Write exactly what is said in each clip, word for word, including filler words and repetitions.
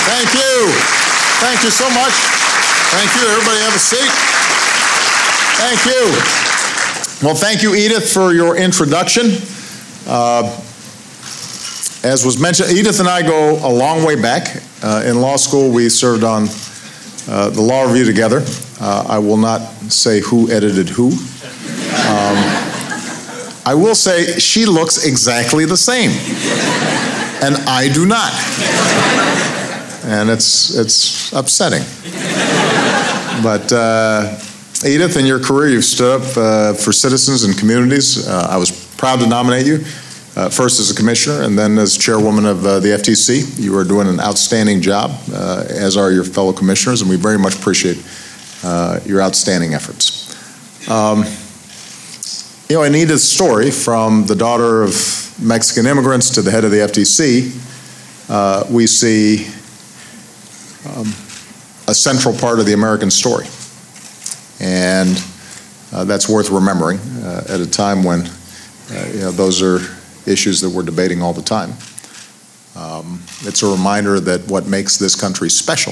Thank you. Thank you so much. Thank you. Everybody have a seat. Thank you. Well, thank you, Edith, for your introduction. Uh, as was mentioned, Edith and I go a long way back. Uh, in law school, we served on uh, the Law Review together. Uh, I will not say who edited who. Um, I will say she looks exactly the same, and I do not. And it's it's upsetting. But uh, Edith, in your career, you've stood up uh, for citizens and communities. Uh, I was proud to nominate you, uh, first as a commissioner and then as chairwoman of uh, the F T C. You are doing an outstanding job, uh, as are your fellow commissioners, and we very much appreciate uh, your outstanding efforts. Um, you know, in Edith's story, from the daughter of Mexican immigrants to the head of the F T C, uh, we see Um, a central part of the American story. And uh, that's worth remembering uh, at a time when uh, you know, those are issues that we're debating all the time. Um, it's a reminder that what makes this country special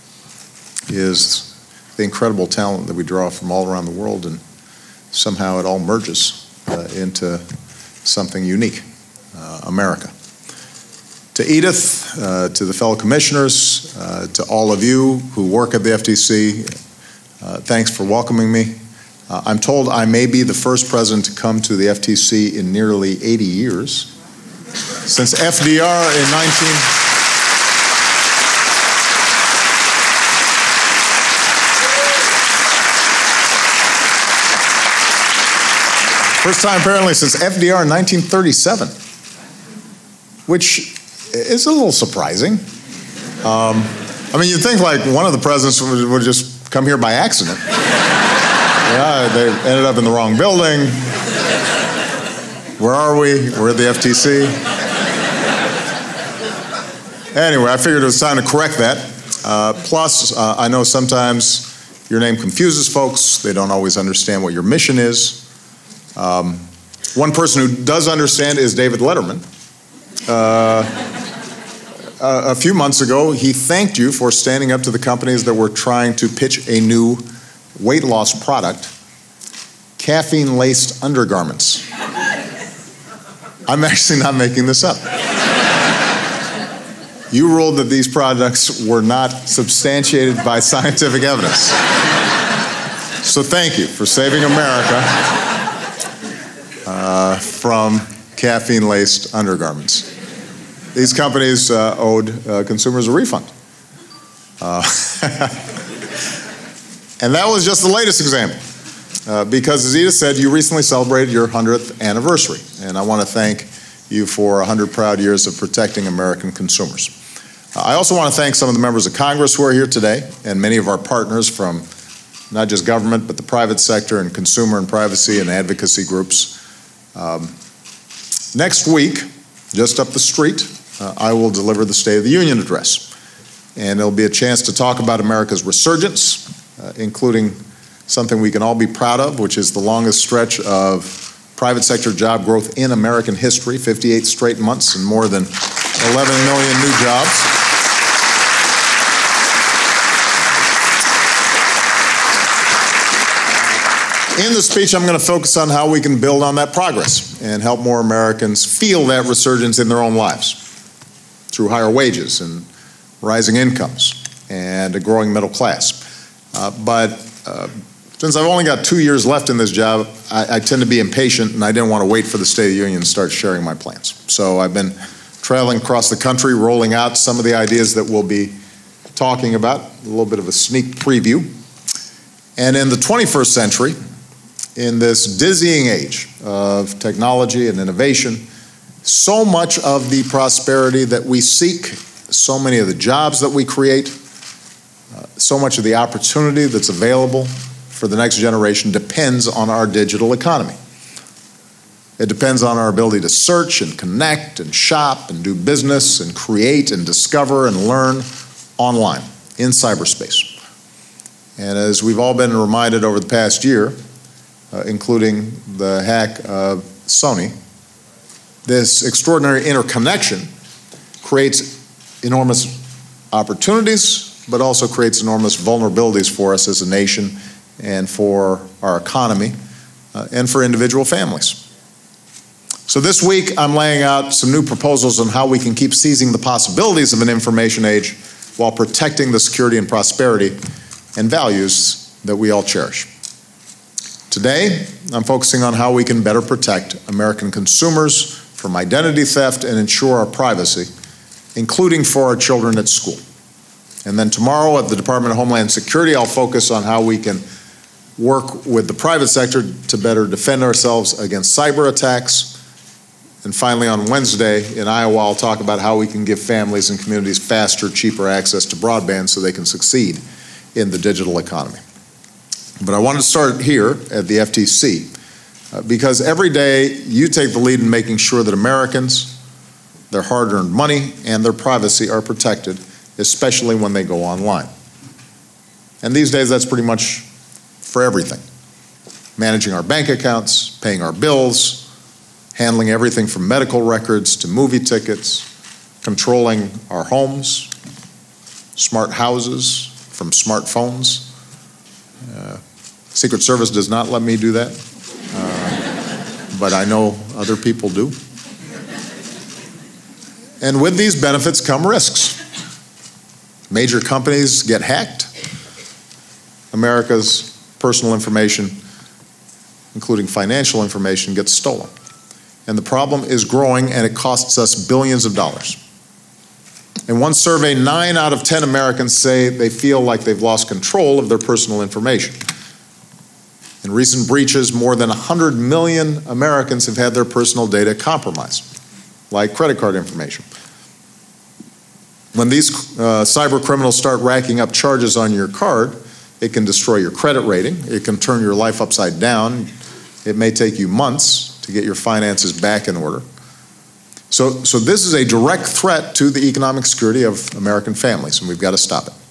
is the incredible talent that we draw from all around the world, and somehow it all merges uh, into something unique, uh, America. To Edith, uh, to the fellow commissioners, uh, to all of you who work at the F T C, uh, thanks for welcoming me. Uh, I'm told I may be the first president to come to the F T C in nearly eighty years, since F D R in nineteen... First time apparently since F D R in nineteen thirty-seven, which it's a little surprising. Um, I mean, you'd think like one of the presidents would, would just come here by accident. Yeah, they ended up in the wrong building. Where are we? We're at the F T C. Anyway, I figured it was time to correct that. Uh, plus, uh, I know sometimes your name confuses folks. They don't always understand what your mission is. Um, one person who does understand is David Letterman. Uh, a few months ago, he thanked you for standing up to the companies that were trying to pitch a new weight loss product, caffeine-laced undergarments. I'm actually not making this up. You ruled that these products were not substantiated by scientific evidence. So thank you for saving America uh, from caffeine-laced undergarments. These companies uh, owed uh, consumers a refund. Uh, and that was just the latest example. Uh, because as Edith said, you recently celebrated your hundredth anniversary. And I want to thank you for one hundred proud years of protecting American consumers. Uh, I also want to thank some of the members of Congress who are here today, and many of our partners from not just government, but the private sector and consumer and privacy and advocacy groups. Um, next week, just up the street, Uh, I will deliver the State of the Union address. And it'll be a chance to talk about America's resurgence, uh, including something we can all be proud of, which is the longest stretch of private sector job growth in American history, fifty-eight straight months and more than eleven million new jobs. In the speech, I'm going to focus on how we can build on that progress and help more Americans feel that resurgence in their own lives, through higher wages and rising incomes and a growing middle class. Uh, but uh, since I've only got two years left in this job, I, I tend to be impatient, and I didn't want to wait for the State of the Union to start sharing my plans. So I've been traveling across the country, rolling out some of the ideas that we'll be talking about, a little bit of a sneak preview. And in the twenty-first century, in this dizzying age of technology and innovation, so much of the prosperity that we seek, so many of the jobs that we create, uh, so much of the opportunity that's available for the next generation depends on our digital economy. It depends on our ability to search and connect and shop and do business and create and discover and learn online in cyberspace. And as we've all been reminded over the past year, uh, including the hack of Sony, this extraordinary interconnection creates enormous opportunities, but also creates enormous vulnerabilities for us as a nation and for our economy uh, and for individual families. So this week, I'm laying out some new proposals on how we can keep seizing the possibilities of an information age while protecting the security and prosperity and values that we all cherish. Today, I'm focusing on how we can better protect American consumers from identity theft and ensure our privacy, including for our children at school. And then tomorrow at the Department of Homeland Security, I'll focus on how we can work with the private sector to better defend ourselves against cyber attacks. And finally, on Wednesday in Iowa, I'll talk about how we can give families and communities faster, cheaper access to broadband so they can succeed in the digital economy. But I want to start here at the F T C, uh, because every day you take the lead in making sure that Americans, their hard-earned money, and their privacy are protected, especially when they go online. And these days, that's pretty much for everything. Managing our bank accounts, paying our bills, handling everything from medical records to movie tickets, controlling our homes, smart houses from smartphones. Uh, Secret Service does not let me do that, uh, but I know other people do. And with these benefits come risks. Major companies get hacked. America's personal information, including financial information, gets stolen. And the problem is growing, and it costs us billions of dollars. In one survey, nine out of ten Americans say they feel like they've lost control of their personal information. In recent breaches, more than one hundred million Americans have had their personal data compromised, like credit card information. When these uh, cyber criminals start racking up charges on your card, it can destroy your credit rating. It can turn your life upside down. It may take you months to get your finances back in order. So, so this is a direct threat to the economic security of American families, and we've got to stop it.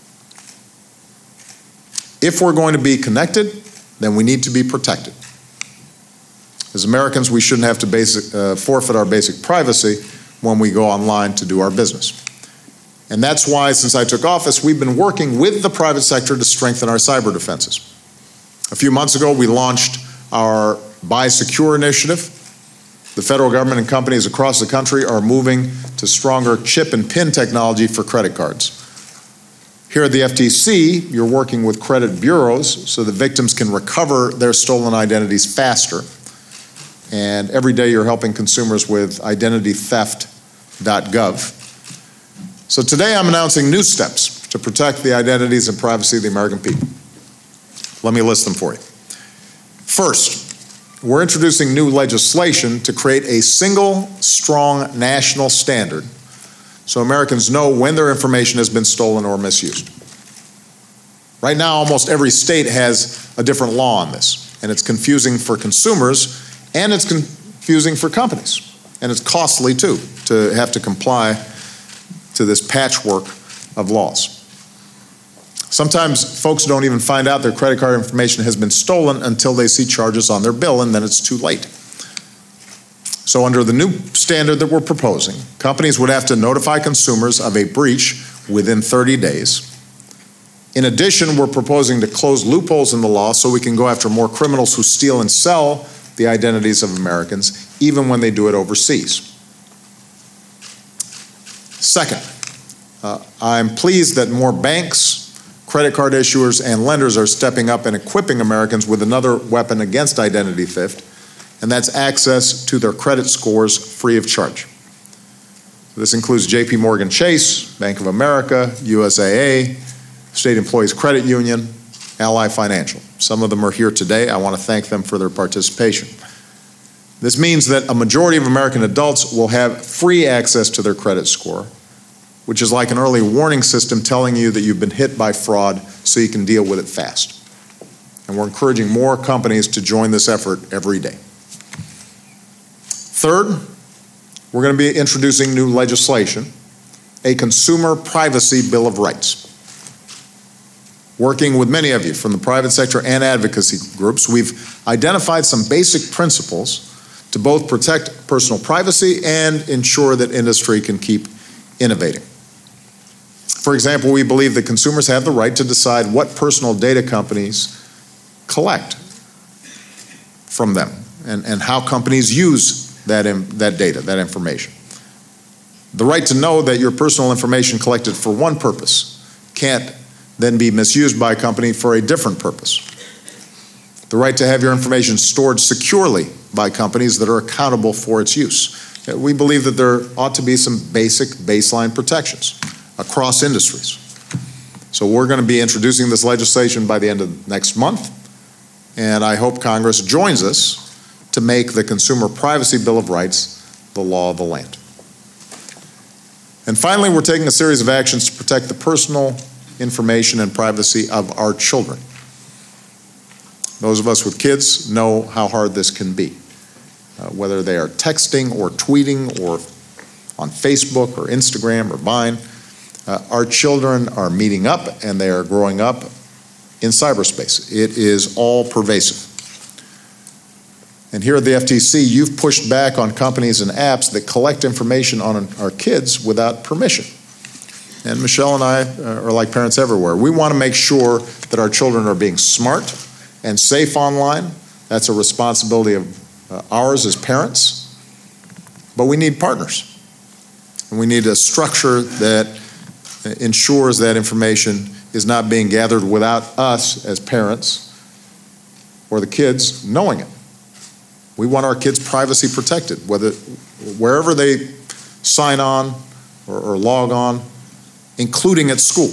If we're going to be connected, then we need to be protected. As Americans, we shouldn't have to basic, uh, forfeit our basic privacy when we go online to do our business. And that's why, since I took office, we've been working with the private sector to strengthen our cyber defenses. A few months ago, we launched our Buy Secure initiative. The federal government and companies across the country are moving to stronger chip and PIN technology for credit cards. Here at the F T C, you're working with credit bureaus so that victims can recover their stolen identities faster. And every day you're helping consumers with identity theft dot gov. So today I'm announcing new steps to protect the identities and privacy of the American people. Let me list them for you. First, we're introducing new legislation to create a single, strong national standard so Americans know when their information has been stolen or misused. Right now, almost every state has a different law on this, and it's confusing for consumers, and it's confusing for companies, and it's costly, too, to have to comply to this patchwork of laws. Sometimes folks don't even find out their credit card information has been stolen until they see charges on their bill, and then it's too late. So under the new standard that we're proposing, companies would have to notify consumers of a breach within thirty days. In addition, we're proposing to close loopholes in the law so we can go after more criminals who steal and sell the identities of Americans, even when they do it overseas. Second, uh, I'm pleased that more banks, credit card issuers, and lenders are stepping up and equipping Americans with another weapon against identity theft, and that's access to their credit scores free of charge. This includes J P Morgan Chase, Bank of America, U S A A, State Employees Credit Union, Ally Financial. Some of them are here today. I want to thank them for their participation. This means that a majority of American adults will have free access to their credit score, which is like an early warning system telling you that you've been hit by fraud so you can deal with it fast. And we're encouraging more companies to join this effort every day. Third, we're going to be introducing new legislation, a Consumer Privacy Bill of Rights. Working with many of you from the private sector and advocacy groups, we've identified some basic principles to both protect personal privacy and ensure that industry can keep innovating. For example, we believe that consumers have the right to decide what personal data companies collect from them and, and how companies use that, in, that data, that information. The right to know that your personal information collected for one purpose can't then be misused by a company for a different purpose. The right to have your information stored securely by companies that are accountable for its use. We believe that there ought to be some basic baseline protections across industries. So we're going to be introducing this legislation by the end of next month, and I hope Congress joins us to make the Consumer Privacy Bill of Rights the law of the land. And finally, we're taking a series of actions to protect the personal information and privacy of our children. Those of us with kids know how hard this can be, uh, whether they are texting or tweeting or on Facebook or Instagram or Vine. Uh, our children are meeting up and they are growing up in cyberspace. It is all pervasive. And here at the F T C, you've pushed back on companies and apps that collect information on our kids without permission. And Michelle and I are like parents everywhere. We want to make sure that our children are being smart and safe online. That's a responsibility of uh, ours as parents. But we need partners. And we need a structure that ensures that information is not being gathered without us as parents or the kids knowing it. We want our kids' privacy protected, whether wherever they sign on or, or log on, including at school.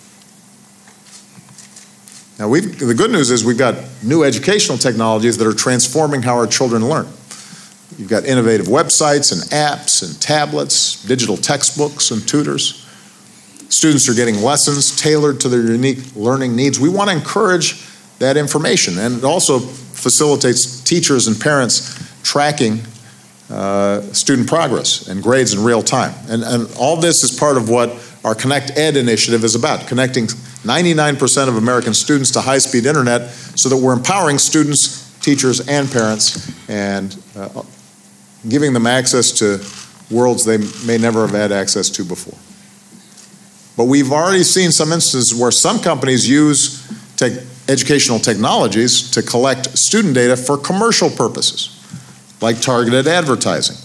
Now, we've, the good news is we've got new educational technologies that are transforming how our children learn. You've got innovative websites and apps and tablets, digital textbooks and tutors. Students are getting lessons tailored to their unique learning needs. We want to encourage that information, and it also facilitates teachers and parents tracking uh, student progress and grades in real time. And, and all this is part of what our Connect Ed initiative is about, connecting ninety-nine percent of American students to high-speed internet so that we're empowering students, teachers, and parents and uh, giving them access to worlds they may never have had access to before. But we've already seen some instances where some companies use tech, educational technologies to collect student data for commercial purposes, like targeted advertising.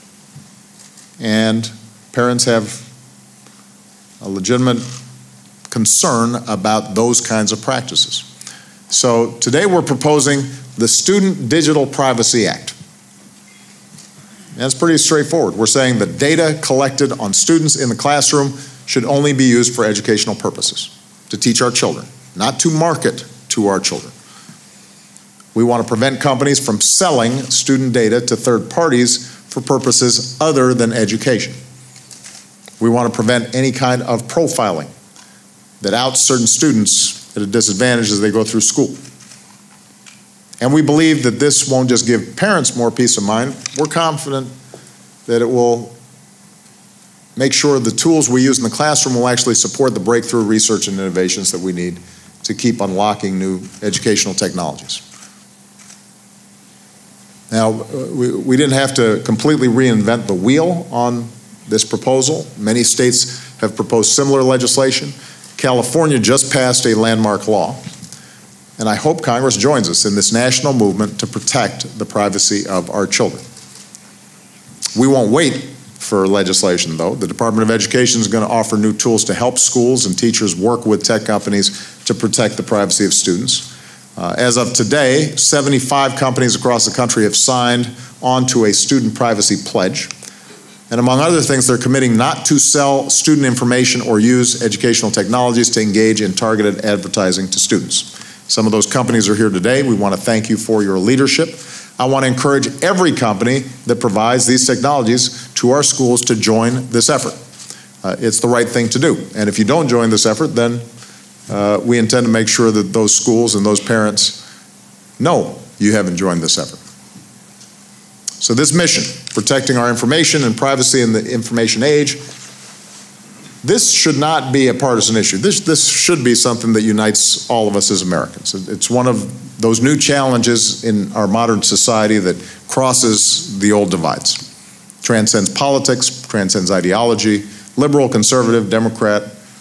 And parents have a legitimate concern about those kinds of practices. So today we're proposing the Student Digital Privacy Act. That's pretty straightforward. We're saying the data collected on students in the classroom should only be used for educational purposes, to teach our children, not to market to our children. We want to prevent companies from selling student data to third parties for purposes other than education. We want to prevent any kind of profiling that outs certain students at a disadvantage as they go through school. And we believe that this won't just give parents more peace of mind. We're confident that it will make sure the tools we use in the classroom will actually support the breakthrough research and innovations that we need to keep unlocking new educational technologies. Now, we, we didn't have to completely reinvent the wheel on this proposal. Many states have proposed similar legislation. California just passed a landmark law, and I hope Congress joins us in this national movement to protect the privacy of our children. We won't wait for legislation, though. The Department of Education is going to offer new tools to help schools and teachers work with tech companies to protect the privacy of students. Uh, as of today, seventy-five companies across the country have signed on to a student privacy pledge. And among other things, they're committing not to sell student information or use educational technologies to engage in targeted advertising to students. Some of those companies are here today. We want to thank you for your leadership. I want to encourage every company that provides these technologies to our schools to join this effort. Uh, it's the right thing to do. And if you don't join this effort, then uh, we intend to make sure that those schools and those parents know you haven't joined this effort. So this mission, protecting our information and privacy in the information age, this should not be a partisan issue. This, this should be something that unites all of us as Americans. It's one of those new challenges in our modern society that crosses the old divides, transcends politics, transcends ideology, liberal, conservative, Democrat,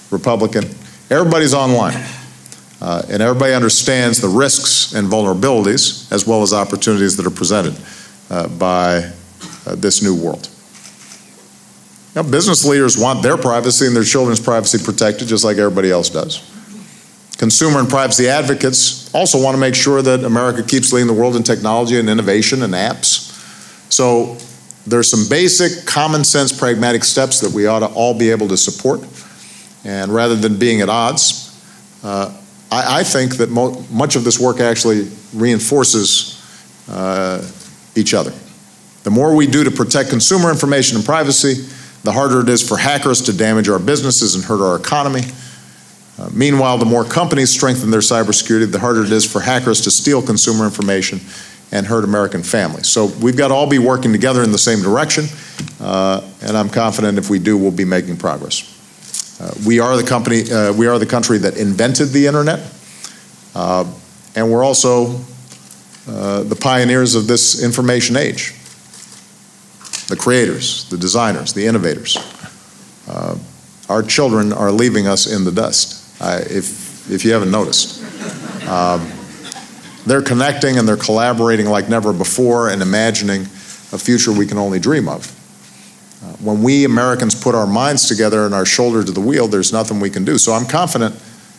Republican, everybody's online. Uh, and everybody understands the risks and vulnerabilities as well as opportunities that are presented uh, by uh, this new world. Now, business leaders want their privacy and their children's privacy protected just like everybody else does. Consumer and privacy advocates also want to make sure that America keeps leading the world in technology and innovation and apps. So there's some basic common sense pragmatic steps that we ought to all be able to support. And rather than being at odds, uh, I, I think that mo much of this work actually reinforces uh, each other. The more we do to protect consumer information and privacy, the harder it is for hackers to damage our businesses and hurt our economy. Uh, meanwhile, the more companies strengthen their cybersecurity, the harder it is for hackers to steal consumer information and hurt American families. So we've got to all be working together in the same direction, uh, and I'm confident if we do, we'll be making progress. Uh, we are the company, uh, we are the country that invented the internet, uh, and we're also uh, the pioneers of this information age. The creators, the designers, the innovators. Uh, our children are leaving us in the dust. Uh, if, if you haven't noticed. Um, they're connecting and they're collaborating like never before and imagining a future we can only dream of. Uh, when we Americans put our minds together and our shoulder to the wheel, there's nothing we can do. So I'm confident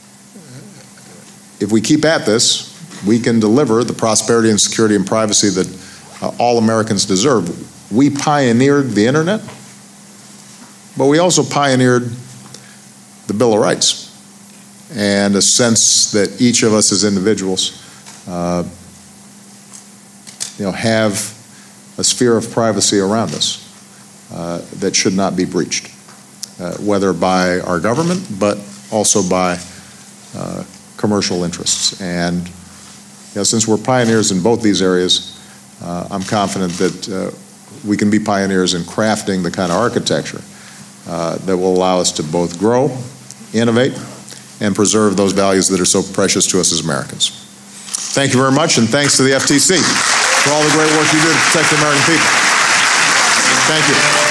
if we keep at this, we can deliver the prosperity and security and privacy that uh, all Americans deserve. We pioneered the internet, but we also pioneered the Bill of Rights and a sense that each of us as individuals uh, you know, have a sphere of privacy around us uh, that should not be breached, uh, whether by our government, but also by uh, commercial interests. And you know, since we're pioneers in both these areas, uh, I'm confident that uh, we can be pioneers in crafting the kind of architecture uh, that will allow us to both grow, innovate, and preserve those values that are so precious to us as Americans. Thank you very much, and thanks to the F T C for all the great work you do to protect the American people. Thank you.